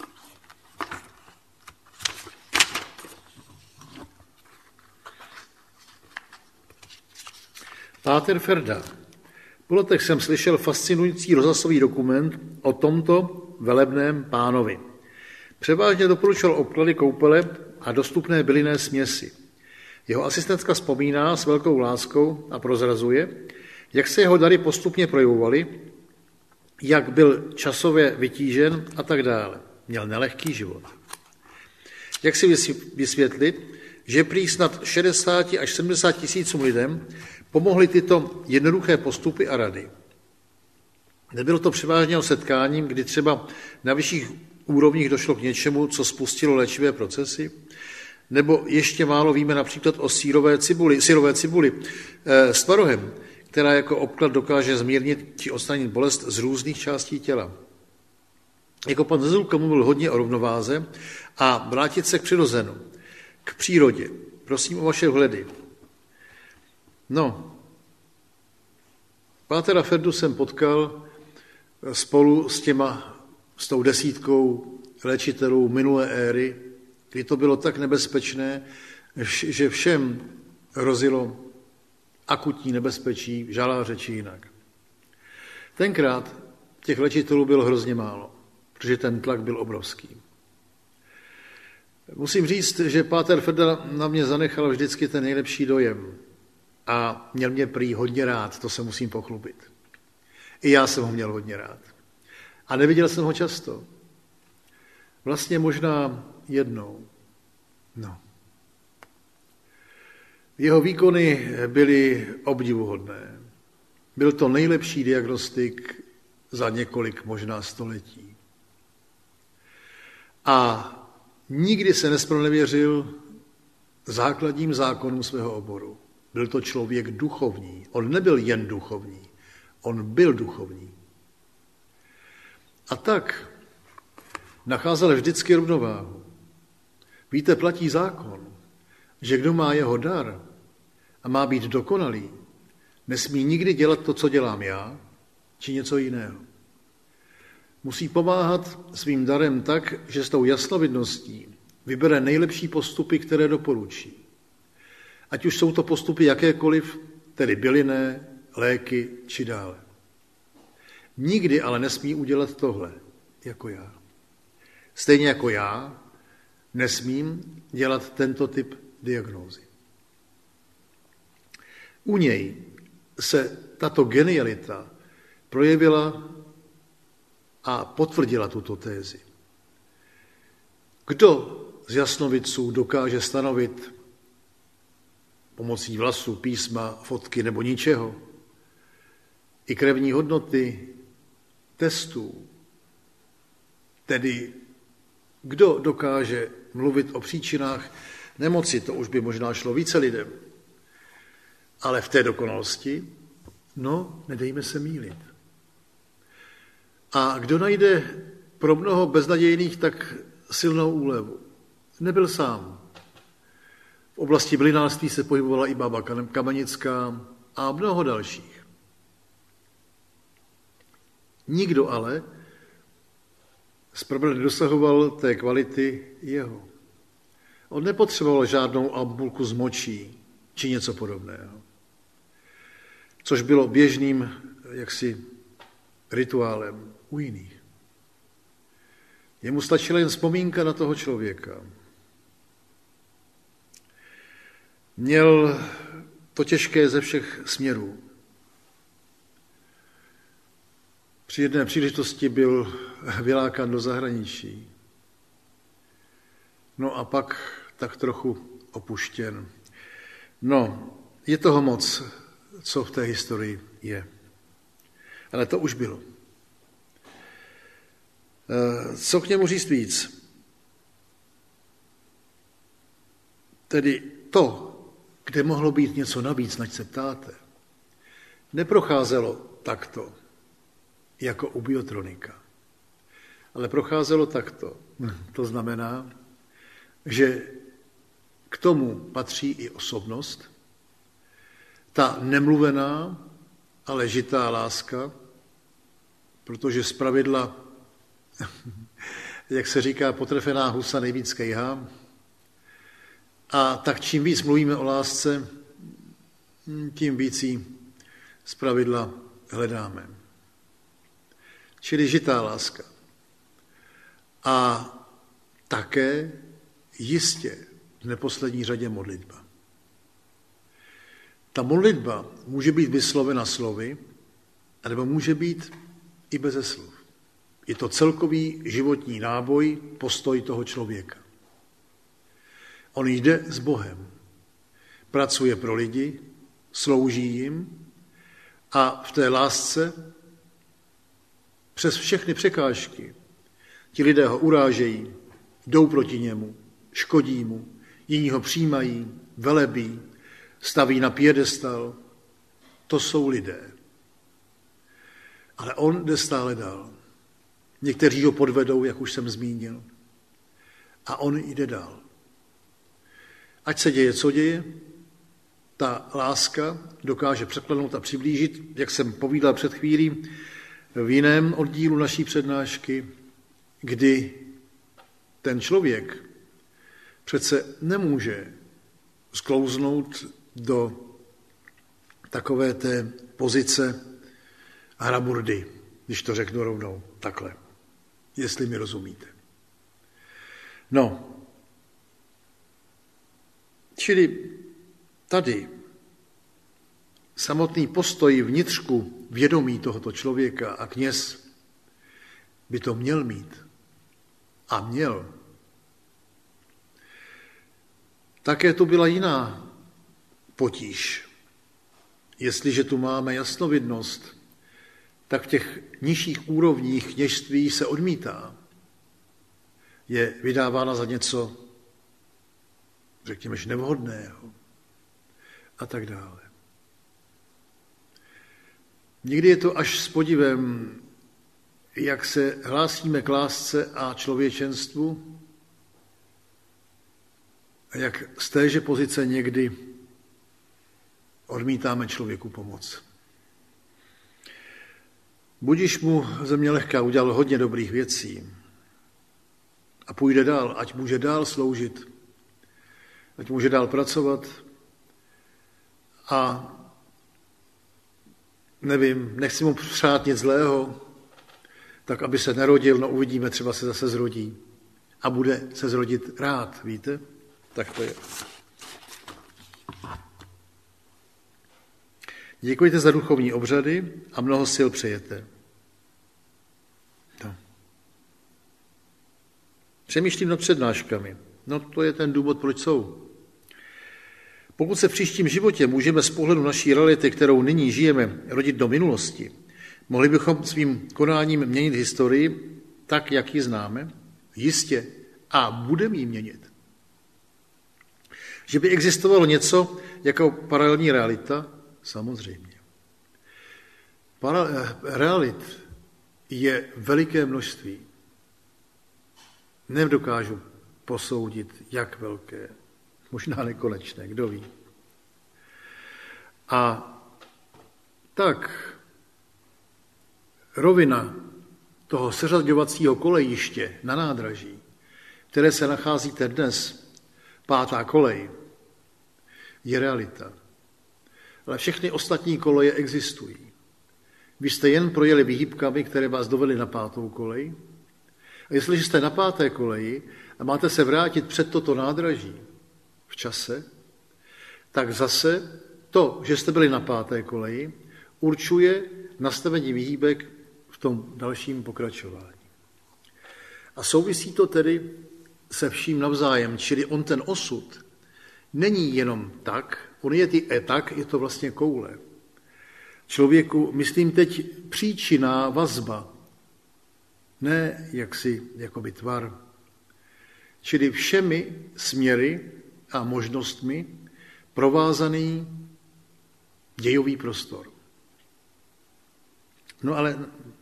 Páter Ferda. Po letech jsem slyšel fascinující rozhlasový dokument o tomto velebném pánovi. Převážně doporučoval obklady koupele a dostupné bylinné směsi. Jeho asistentka vzpomíná s velkou láskou a prozrazuje, jak se jeho dary postupně projevovaly, jak byl časově vytížen a tak dále. Měl nelehký život. Jak si vysvětlit, že prý snad šedesát až sedmdesát tisícům lidem pomohly tyto jednoduché postupy a rady. Nebylo to převážně o setkáním, kdy třeba na vyšších úrovních došlo k něčemu, co spustilo léčivé procesy, nebo ještě málo víme například o sírové cibuli, syrové cibuli e, s tvarohem, která jako obklad dokáže zmírnit či odstranit bolest z různých částí těla. jako pan Zezulka mluvil hodně o rovnováze a vrátit se k přirozenu, k přírodě. Prosím o vaše vhledy. No, pátera Ferdu jsem potkal spolu s těma, s tou desítkou léčitelů minulé éry, kdy to bylo tak nebezpečné, že všem hrozilo akutní nebezpečí, žaláře či jinak. Tenkrát těch léčitelů bylo hrozně málo, protože ten tlak byl obrovský. Musím říct, že páter Ferda na mě zanechal vždycky ten nejlepší dojem a měl mě prý hodně rád, to se musím pochlubit. I já jsem ho měl hodně rád. A neviděl jsem ho často. Vlastně možná jednou. No. Jeho výkony byly obdivuhodné. Byl to nejlepší diagnostik za několik možná století. A nikdy se nespronevěřil základním zákonům svého oboru. Byl to člověk duchovní. On nebyl jen duchovní, on byl duchovní. A tak nacházel vždycky rovnováhu. Víte, platí zákon, že kdo má jeho dar a má být dokonalý, nesmí nikdy dělat to, co dělám já, či něco jiného. Musí pomáhat svým darem tak, že s tou jasnovidností vybere nejlepší postupy, které doporučí. Ať už jsou to postupy jakékoliv, tedy bylinné, léky či dále. Nikdy ale nesmí udělat tohle, jako já. Stejně jako já nesmím dělat tento typ diagnózy. U něj se tato genialita projevila a potvrdila tuto tézi. Kdo z jasnovidců dokáže stanovit pomocí vlasů, písma, fotky nebo ničeho i krevní hodnoty testů, tedy kdo dokáže mluvit o příčinách nemoci, to už by možná šlo více lidem, ale v té dokonalosti, no, nedejme se mýlit. A kdo najde pro mnoho beznadějných tak silnou úlevu? Nebyl sám. V oblasti bylinářství se pohybovala i bába Kamenická a mnoho dalších. Nikdo ale zpravidla nedosahoval té kvality jeho. On nepotřeboval žádnou ambulku z močí či něco podobného, což bylo běžným jaksi rituálem u jiných. Jemu stačila jen vzpomínka na toho člověka. Měl to těžké ze všech směrů. Při jedné příležitosti byl vylákán do zahraničí. No a pak tak trochu opuštěn. No, je toho moc, co v té historii je. Ale to už bylo. Co k němu říct víc? Tedy to, kde mohlo být něco navíc, nač se ptáte, neprocházelo takto, jako u biotronika, ale procházelo takto. To znamená, že k tomu patří i osobnost, ta nemluvená, ale žitá láska, protože zpravidla, jak se říká, potrefená husa nejvíc kejhá. A tak čím víc mluvíme o lásce, tím víc ji zpravidla hledáme. Čili žitá láska. A také jistě v neposlední řadě modlitba. Ta modlitba může být vyslovena slovy, nebo může být i beze slov. Je to celkový životní náboj, postoj toho člověka. On jde s Bohem, pracuje pro lidi, slouží jim a v té lásce přes všechny překážky ti lidé ho urážejí, jdou proti němu, škodí mu, jiní ho přijímají, velebí, staví na piedestal. To jsou lidé. Ale on jde stále dál. Někteří ho podvedou, jak už jsem zmínil. A on jde dál. Ať se děje, co děje, ta láska dokáže překlenout a přiblížit, jak jsem povídal před chvílí v jiném oddílu naší přednášky, kdy ten člověk přece nemůže sklouznout do takové té pozice hraburdy, když to řeknu rovnou takhle, jestli mi rozumíte. No, čili tady samotný postoj vnitřku vědomí tohoto člověka a kněz by to měl mít a měl. Také to byla jiná potíž. Jestliže tu máme jasnovidnost, tak v těch nižších úrovních kněžství se odmítá. Je vydávána za něco, řekněme, nevhodného a tak dále. Někdy je to až s podivem, jak se hlásíme k lásce a člověčenstvu a jak z téže pozice někdy odmítáme člověku pomoc. Budiž mu země lehká, udělal hodně dobrých věcí a půjde dál, ať může dál sloužit, ať může dál pracovat a nevím, nechci mu přát nic zlého, tak aby se narodil, no uvidíme, třeba se zase zrodí a bude se zrodit rád, víte? Tak to je. Děkujte za duchovní obřady a mnoho sil přejete. No. Přemýšlím nad přednáškami. No to je ten důvod, proč jsou. Pokud se v příštím životě můžeme z pohledu naší reality, kterou nyní žijeme, rodit do minulosti, mohli bychom svým konáním měnit historii tak, jak ji známe? Jistě. A budeme ji měnit. Že by existovalo něco jako paralelní realita? Samozřejmě. Para- realit je veliké množství. Nedokážu posoudit, jak velké. Možná nekonečné, kdo ví. A tak rovina toho seřaďovacího kolejiště na nádraží, které se nacházíte dnes, pátá kolej, je realita. Ale všechny ostatní koleje existují. Vy jste jen projeli vyhýbkami, které vás dovedly na pátou kolej. A jestliže jste na páté koleji a máte se vrátit před toto nádraží v čase, tak zase to, že jste byli na páté koleji, určuje nastavení vyhýbek v tom dalším pokračování. A souvisí to tedy se vším navzájem, čili on ten osud není jenom tak, on je ty e tak, je to vlastně koule. Člověku, myslím teď, příčinná vazba, ne jaksi jakoby tvar. Čili všemi směry a možnostmi provázaný dějový prostor. No ale,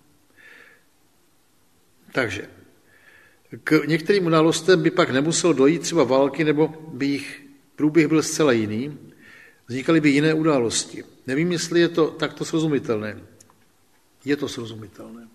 takže, k některým událostem by pak nemuselo dojít třeba války, nebo by jich průběh byl zcela jiný, vznikaly by jiné události. Nevím, jestli je to takto srozumitelné. Je to srozumitelné.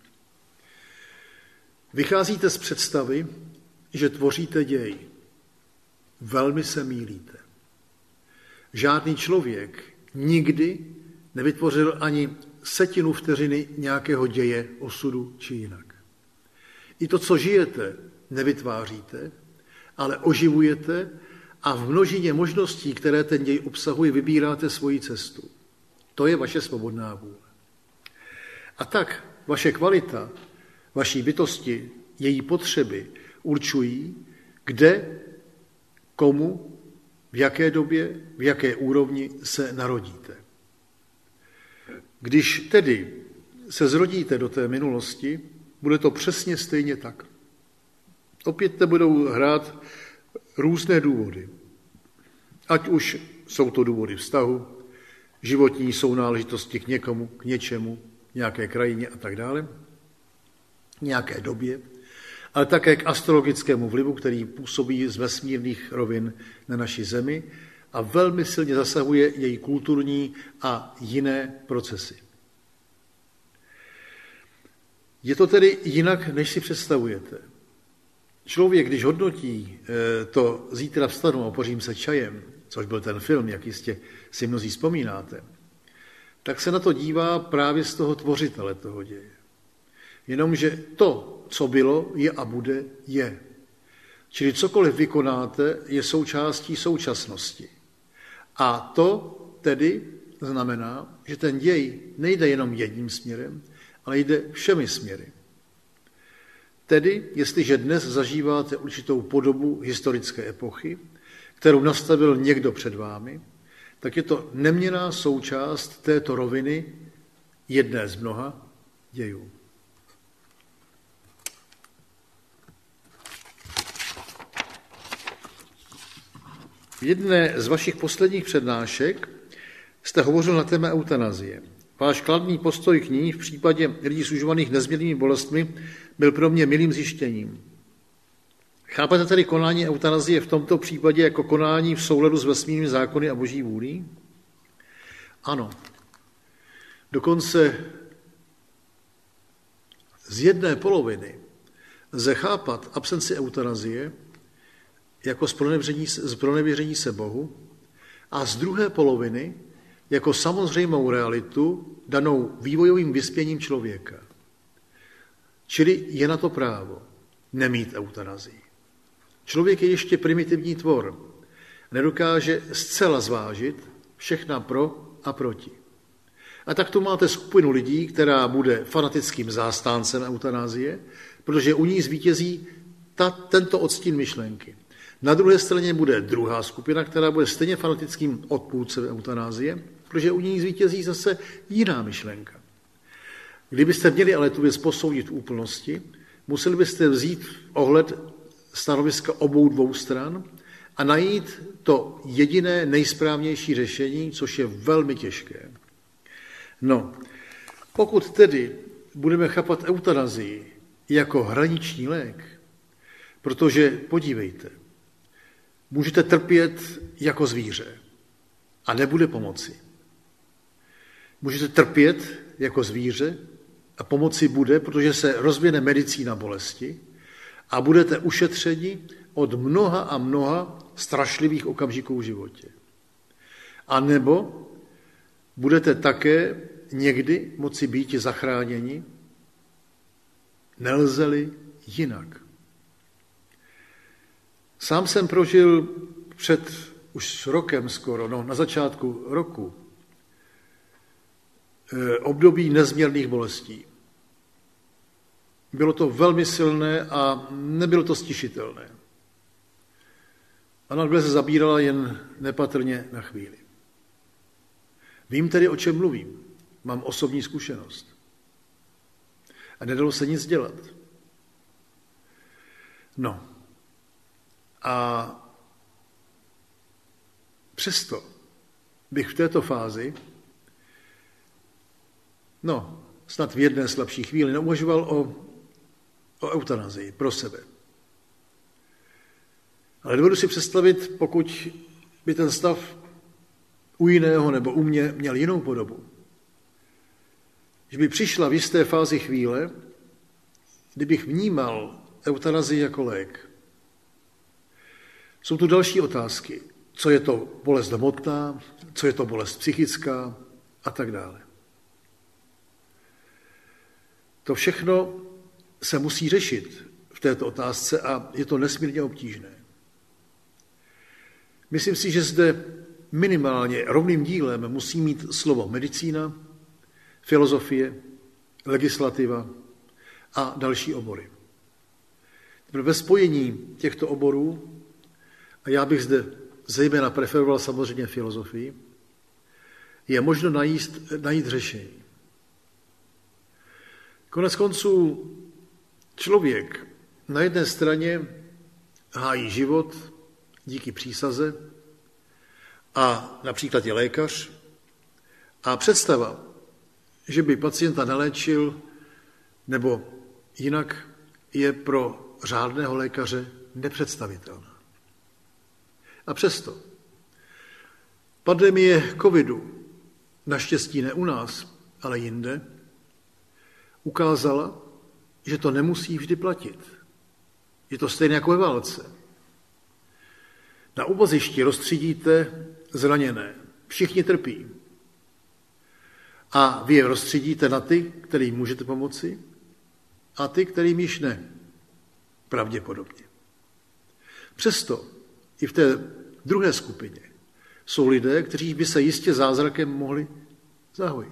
Vycházíte z představy, že tvoříte děj. Velmi se mýlíte. Žádný člověk nikdy nevytvořil ani setinu vteřiny nějakého děje, osudu či jinak. I to, co žijete, nevytváříte, ale oživujete a v množině možností, které ten děj obsahuje, vybíráte svoji cestu. To je vaše svobodná vůle. A tak vaše kvalita, vaší bytosti, její potřeby určují, kde, komu, v jaké době, v jaké úrovni se narodíte. Když tedy se zrodíte do té minulosti, bude to přesně stejně tak. Opět nebudou hrát různé důvody. Ať už jsou to důvody vztahu, životní sounáležitosti k někomu, k něčemu, nějaké krajině a tak dále. nějaké době, ale také k astrologickému vlivu, který působí z vesmírných rovin na naši zemi a velmi silně zasahuje její kulturní a jiné procesy. Je to tedy jinak, než si představujete. Člověk, když hodnotí to Zítra vstanu a opořím se čajem, což byl ten film, jak jistě si mnozí vzpomínáte, tak se na to dívá právě z toho tvořitele toho děje. Jenomže to, co bylo, je a bude, je. Čili cokoliv vykonáte, je součástí současnosti. A to tedy znamená, že ten děj nejde jenom jedním směrem, ale jde všemi směry. Tedy, jestliže dnes zažíváte určitou podobu historické epochy, kterou nastavil někdo před vámi, tak je to neměnná součást této roviny, jedné z mnoha dějů. V jedné z vašich posledních přednášek jste hovořil na téma eutanazie. Váš kladný postoj k ní v případě lidí sužovaných nezměrnými bolestmi byl pro mě milým zjištěním. Chápete tedy konání eutanazie v tomto případě jako konání v souladu s vesmírnými zákony a boží vůlí? Ano. Dokonce z jedné poloviny lze chápat absenci eutanazie jako zpronevěření se Bohu a z druhé poloviny jako samozřejmou realitu danou vývojovým vyspěním člověka. Čili je na to právo nemít eutanazii. Člověk je ještě primitivní tvor. Nedokáže zcela zvážit všechna pro a proti. A tak tu máte skupinu lidí, která bude fanatickým zastáncem eutanazie, protože u ní zvítězí ta, tento odstín myšlenky. Na druhé straně bude druhá skupina, která bude stejně fanatickým odpůrcem eutanázie, protože u ní zvítězí zase jiná myšlenka. Kdybyste měli ale tu věc posoudit v úplnosti, museli byste vzít ohled stanoviska obou dvou stran a najít to jediné nejsprávnější řešení, což je velmi těžké. No, pokud tedy budeme chápat eutanazii jako hraniční lék, protože podívejte, můžete trpět jako zvíře a nebude pomoci. Můžete trpět jako zvíře a pomoci bude, protože se rozvine medicína bolesti a budete ušetřeni od mnoha a mnoha strašlivých okamžiků v životě. A nebo budete také někdy moci být zachráněni, nelze-li jinak. Sám jsem prožil před už rokem skoro, no na začátku roku, období nezměrných bolestí. Bylo to velmi silné a nebylo to stišitelné. A nagle se zabírala jen nepatrně na chvíli. Vím tedy, o čem mluvím. Mám osobní zkušenost. A nedalo se nic dělat. No. A přesto bych v této fázi, no, snad v jedné slabší chvíli, neuvažoval o, o eutanazii pro sebe. Ale dovedu si představit, pokud by ten stav u jiného nebo u mě měl jinou podobu, že by přišla v jisté fázi chvíle, kdybych vnímal eutanazii jako lék. Jsou tu další otázky. Co je to bolest hmotná, co je to bolest psychická a tak dále. To všechno se musí řešit v této otázce a je to nesmírně obtížné. Myslím si, že zde minimálně rovným dílem musí mít slovo medicína, filozofie, legislativa a další obory. Ve spojení těchto oborů, a já bych zde zejména preferoval samozřejmě filozofii, je možno najít, najít řešení. Konec konců člověk na jedné straně hájí život díky přísaze a například je lékař a představa, že by pacienta neléčil nebo jinak je pro řádného lékaře nepředstavitelná. A přesto pandemie covidu, naštěstí ne u nás, ale jinde, ukázala, že to nemusí vždy platit. Je to stejné jako ve válce. Na úbozišti rozstřídíte zraněné. Všichni trpí. A vy je rozstřídíte na ty, kterým můžete pomoci, a ty, kterým již ne. Pravděpodobně. Přesto i v té druhé skupině jsou lidé, kteří by se jistě zázrakem mohli zahojit.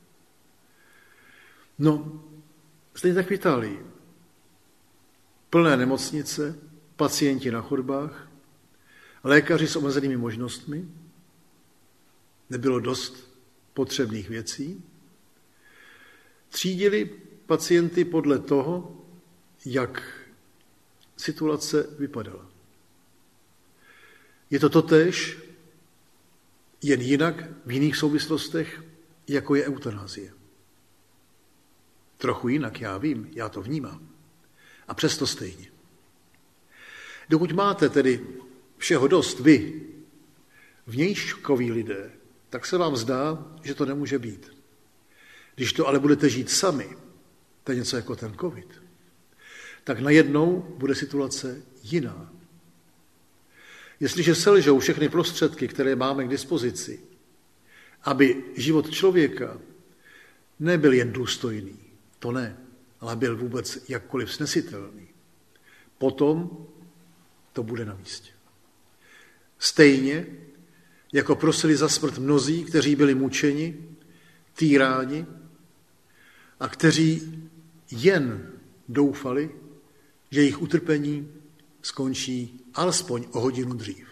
No, stejně tak v Itálii. Plné nemocnice, pacienti na chodbách, lékaři s omezenými možnostmi, nebylo dost potřebných věcí, třídili pacienty podle toho, jak situace vypadala. Je to totéž, jen jinak v jiných souvislostech, jako je eutanázie. Trochu jinak, já vím, já to vnímám. A přesto stejně. Dokud máte tedy všeho dost vy, vnějškoví lidé, tak se vám zdá, že to nemůže být. Když to ale budete žít sami, to je něco jako ten covid, tak najednou bude situace jiná. Jestliže selžou všechny prostředky, které máme k dispozici, aby život člověka nebyl jen důstojný, to ne, ale byl vůbec jakkoliv snesitelný, potom to bude na místě. Stejně, jako prosili za smrt mnozí, kteří byli mučeni, týráni a kteří jen doufali, že jejich utrpení skončí alespoň o hodinu dřív.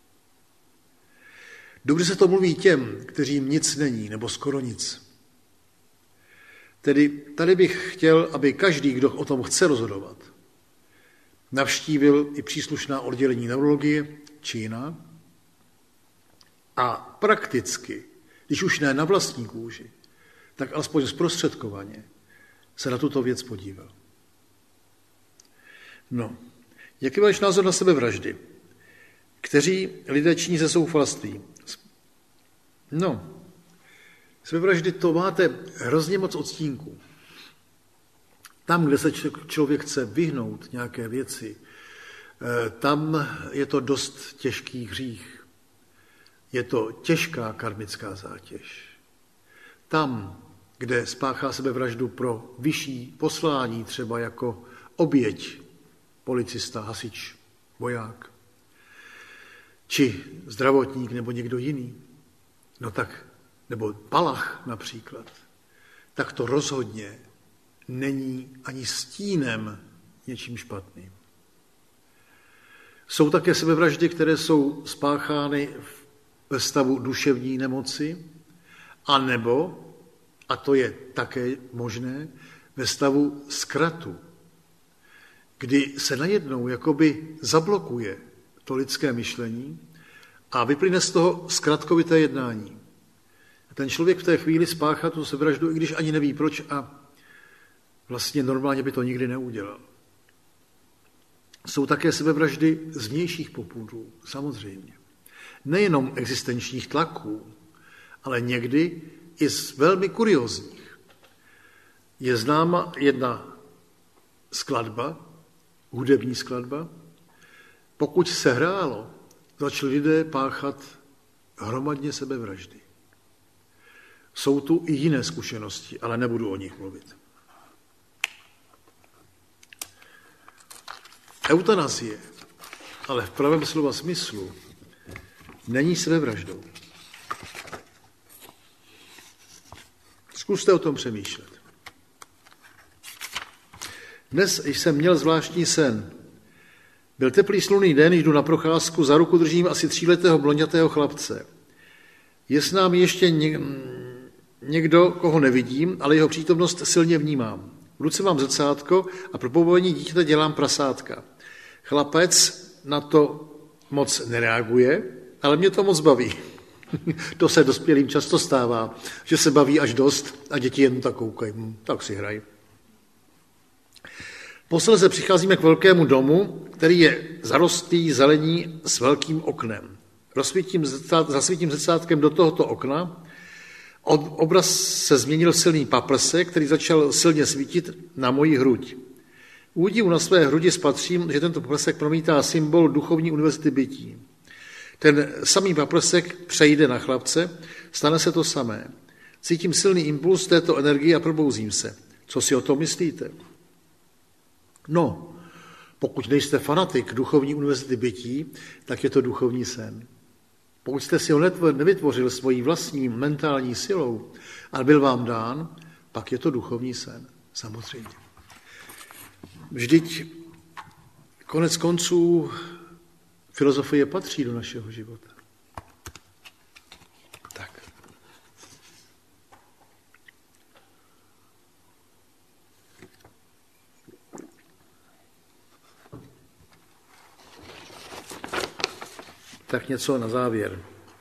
Dobře se to mluví těm, kteřím nic není, nebo skoro nic. Tedy tady bych chtěl, aby každý, kdo o tom chce rozhodovat, navštívil i příslušná oddělení neurologie či jiná a prakticky, když už ne na vlastní kůži, tak alespoň zprostředkovaně se na tuto věc podíval. No, jaký máš názor na sebevraždy? Kteří lidé činí ze zoufalství? No, sebevraždy to máte hrozně moc odstínků. Tam, kde se člověk chce vyhnout nějaké věci, tam je to dost těžký hřích. Je to těžká karmická zátěž. Tam, kde spáchá sebevraždu pro vyšší poslání, třeba jako oběť, policista, hasič, voják, či zdravotník nebo někdo jiný, no tak, nebo palach například, tak to rozhodně není ani stínem něčím špatným. Jsou také sebevraždy, které jsou spáchány ve stavu duševní nemoci, anebo, a to je také možné, ve stavu zkratu, kdy se najednou jakoby zablokuje to lidské myšlení a vyplyne z toho zkratkovité jednání. A ten člověk v té chvíli spáchá tu sebevraždu, i když ani neví proč a vlastně normálně by to nikdy neudělal. Jsou také sebevraždy z vnějších popudů, samozřejmě. Nejenom existenčních tlaků, ale někdy i z velmi kuriózních. Je známa jedna skladba, hudební skladba. Pokud se hrálo, začali lidé páchat hromadně sebevraždy. Jsou tu i jiné zkušenosti, ale nebudu o nich mluvit. Eutanazie, ale v pravém slova smyslu, není sebevraždou. Zkuste o tom přemýšlet. Dnes jsem měl zvláštní sen. Byl teplý slunný den, jdu na procházku, za ruku držím asi tříletého blondětého chlapce. Je s námi ještě někdo, koho nevidím, ale jeho přítomnost silně vnímám. V ruce mám zrcátko a pro pobavení dítěte dělám prasátka. Chlapec na to moc nereaguje, ale mě to moc baví. To se dospělým často stává, že se baví až dost a děti jen tak koukají. Hm, tak si hrají. Posléze přicházíme k velkému domu, který je zarostlý zelení s velkým oknem. Rozsvítím, zasvítím zrcátkem do tohoto okna. Obraz se změnil silný paprsek, který začal silně svítit na moji hruď. U údivu na své hrudi spatřím, že tento paprsek promítá symbol duchovní univerzity bytí. Ten samý paprsek přejde na chlapce, stane se to samé. Cítím silný impuls této energie a probouzím se. Co si o tom myslíte? No, pokud nejste fanatik duchovní univerzity bytí, tak je to duchovní sen. Pokud jste si ho nevytvořil svojí vlastní mentální silou a byl vám dán, pak je to duchovní sen. Samozřejmě. Vždyť konec konců filozofie patří do našeho života. Tak. Tak něco na závěr.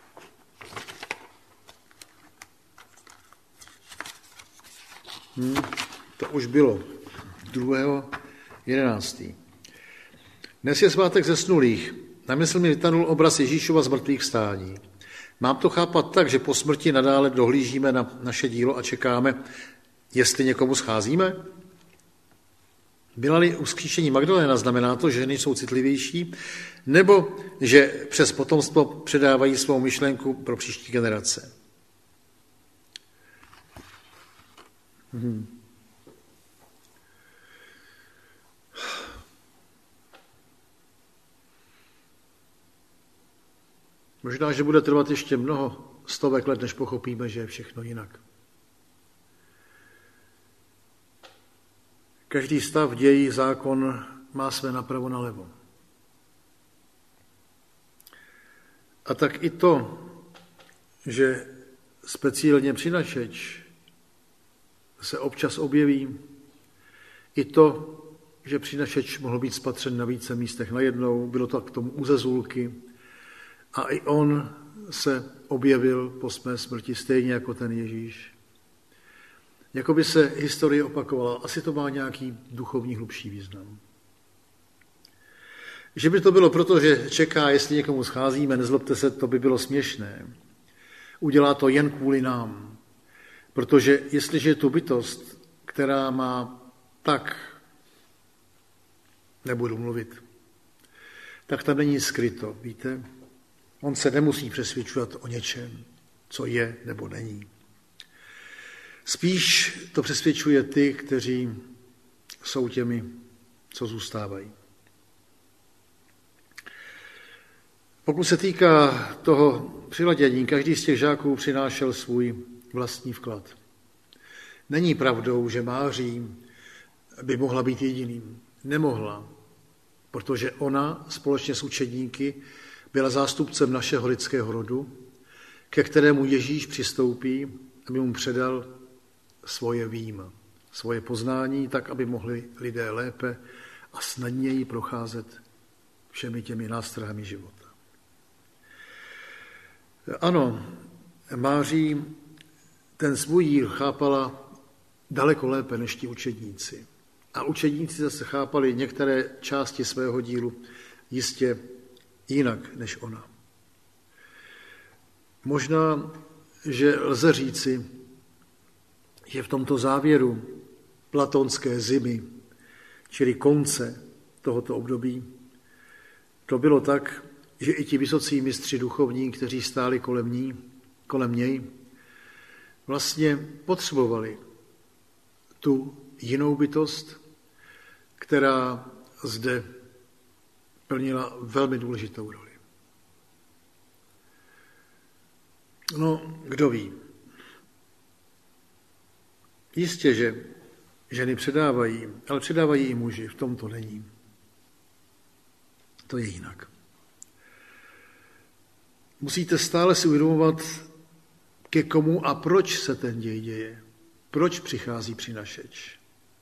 Hmm, to už bylo. druhého jedenáctého Dnes je svátek zesnulých. Na mysl mi vytanul obraz Ježíšova z mrtvých stání. Mám to chápat tak, že po smrti nadále dohlížíme na naše dílo a čekáme, jestli někomu scházíme? Byla-li uskříšení Magdaléna, znamená to, že ženy jsou citlivější, nebo že přes potomstvo předávají svou myšlenku pro příští generace? Hmm. Možná, že bude trvat ještě mnoho stovek let, než pochopíme, že je všechno jinak. Každý stav, děj, zákon má své napravo nalevo. A tak i to, že speciálně přinašeč se občas objeví, i to, že přinašeč mohl být spatřen na více místech najednou, bylo to k tomu u Zezulky, a i on se objevil po své smrti stejně jako ten Ježíš. Jakoby se historie opakovala. Asi to má nějaký duchovní hlubší význam. Že by to bylo proto, že čeká, jestli někomu scházíme, nezlobte se, to by bylo směšné. Udělá to jen kvůli nám. Protože jestliže je tu bytost, která má tak, nebudu mluvit, tak tam není skryto, víte? On se nemusí přesvědčovat o něčem, co je nebo není. Spíš to přesvědčuje ty, kteří jsou těmi, co zůstávají. Pokud se týká toho přiladění, každý z těch žáků přinášel svůj vlastní vklad. Není pravdou, že Máří by mohla být jediným. Nemohla, protože ona společně s učedníky byla zástupcem našeho lidského rodu, ke kterému Ježíš přistoupí, aby mu předal svoje vím, svoje poznání, tak, aby mohli lidé lépe a snadněji procházet všemi těmi nástrahami života. Ano, Máří ten svůj díl chápala daleko lépe než ti učedníci. A učedníci zase chápali některé části svého dílu jistě jinak než ona. Možná, že lze říci, že v tomto závěru platonské zimy, čili konce tohoto období, to bylo tak, že i ti vysocí mistři duchovní, kteří stáli kolem ní, kolem něj, vlastně potřebovali tu jinou bytost, která zde plnila velmi důležitou roli. No, kdo ví. Jistě, že ženy předávají, ale předávají i muži, v tom to není. To je jinak. Musíte stále si uvědomovat, ke komu a proč se ten děj děje. Proč přichází přinašeč.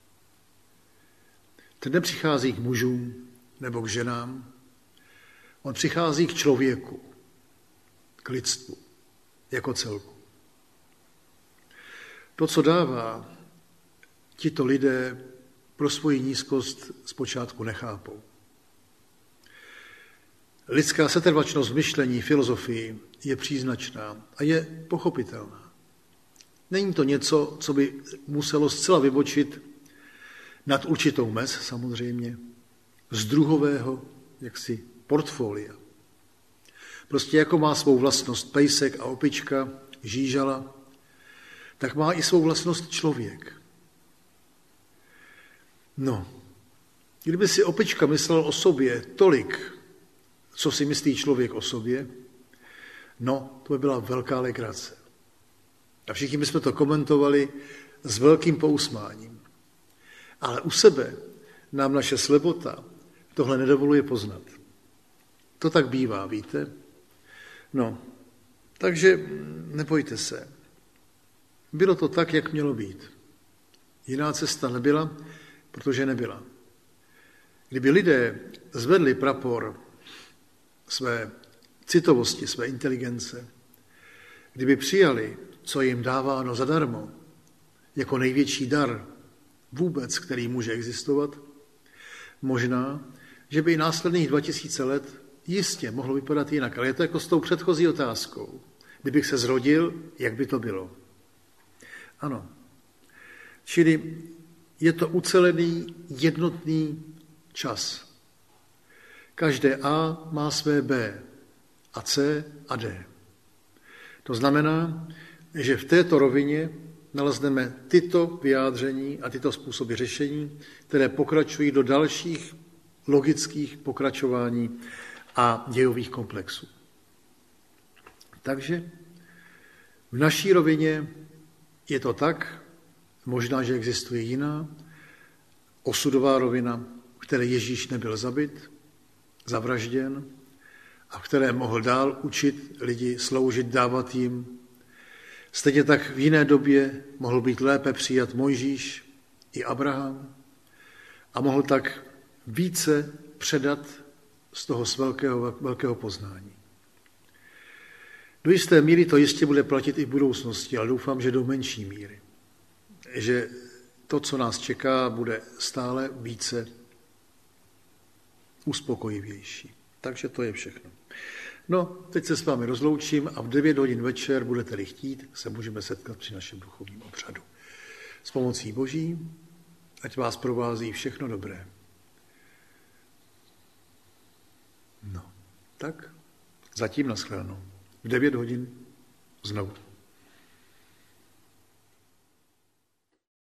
Ten nepřichází k mužům nebo k ženám. On přichází k člověku, k lidstvu, jako celku. To, co dává tito lidé pro svoji nízkost zpočátku nechápou. Lidská setrvačnost v myšlení, filozofii je příznačná a je pochopitelná. Není to něco, co by muselo zcela vybočit nad určitou mez, samozřejmě, z druhového jaksi portfolia. Prostě jako má svou vlastnost pejsek a opička, žížala, tak má i svou vlastnost člověk. No, kdyby si opička myslel o sobě tolik, co si myslí člověk o sobě, no, to by byla velká legrace. A všichni bychom to komentovali s velkým pousmáním. Ale u sebe nám naše slebota tohle nedovoluje poznat. To tak bývá, víte? No, takže nebojte se. Bylo to tak, jak mělo být. Jiná cesta nebyla, protože nebyla. Kdyby lidé zvedli prapor své citovosti, své inteligence, kdyby přijali, co jim dáváno zadarmo, jako největší dar vůbec, který může existovat, možná, že by i následných dva tisíce let jistě mohlo vypadat jinak. Ale je to jako s tou předchozí otázkou. Kdybych se zrodil, jak by to bylo? Ano. Čili je to ucelený, jednotný čas. Každé A má své B a C a D. To znamená, že v této rovině nalezneme tyto vyjádření a tyto způsoby řešení, které pokračují do dalších logických pokračování a dějových komplexů. Takže v naší rovině je to tak, možná, že existuje jiná, osudová rovina, v které Ježíš nebyl zabit, zavražděn a v které mohl dál učit lidi, sloužit, dávat jim. Stejně tak v jiné době mohl být lépe přijat Mojžíš i Abraham a mohl tak více předat z toho velkého, velkého poznání. Do jisté míry to jistě bude platit i v budoucnosti, ale doufám, že do menší míry. Že to, co nás čeká, bude stále více uspokojivější. Takže to je všechno. No, teď se s vámi rozloučím a v devět hodin večer, budete-li chtít, se můžeme setkat při našem duchovním obřadu. S pomocí Boží, ať vás provází všechno dobré. No, tak zatím nashledanou. V devět hodin znovu.